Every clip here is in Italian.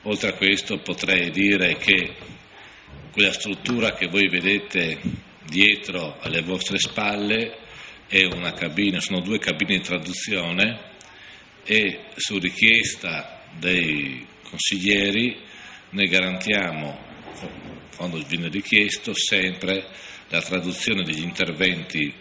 Oltre a questo potrei dire che quella struttura che voi vedete dietro alle vostre spalle è una cabina, sono 2 cabine di traduzione e su richiesta dei consiglieri noi garantiamo, quando viene richiesto, sempre la traduzione degli interventi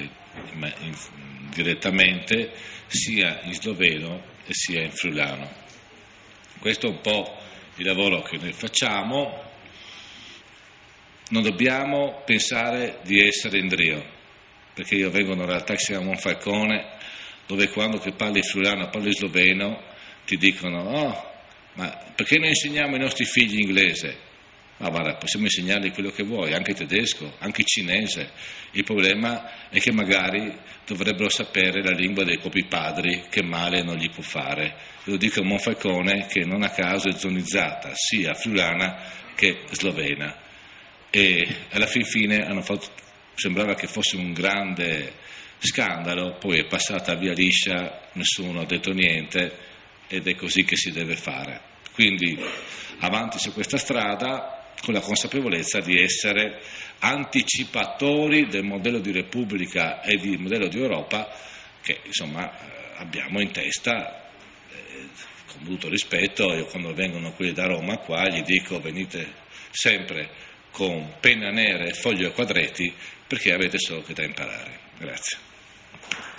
direttamente sia in sloveno e sia in friulano. Questo è un po' il lavoro che noi facciamo. Non dobbiamo pensare di essere in Drio, perché io vengo da una realtà che si chiama Monfalcone, dove quando che parli friulano, parli sloveno, ti dicono: oh, ma perché non insegniamo ai nostri figli inglese? Ma guarda, possiamo insegnargli quello che vuoi, anche tedesco, anche cinese. Il problema è che magari dovrebbero sapere la lingua dei propri padri, che male non gli può fare. Lo dico a Monfalcone, che non a caso è zonizzata sia friulana che slovena. E alla fine sembrava che fosse un grande scandalo, poi è passata via liscia, nessuno ha detto niente ed è così che si deve fare. Quindi avanti su questa strada, con la consapevolezza di essere anticipatori del modello di Repubblica e di modello di Europa che insomma abbiamo in testa, con tutto rispetto. Io quando vengono quelli da Roma qua gli dico: venite sempre con penna nera e fogli a quadretti, perché avete solo che da imparare. Grazie.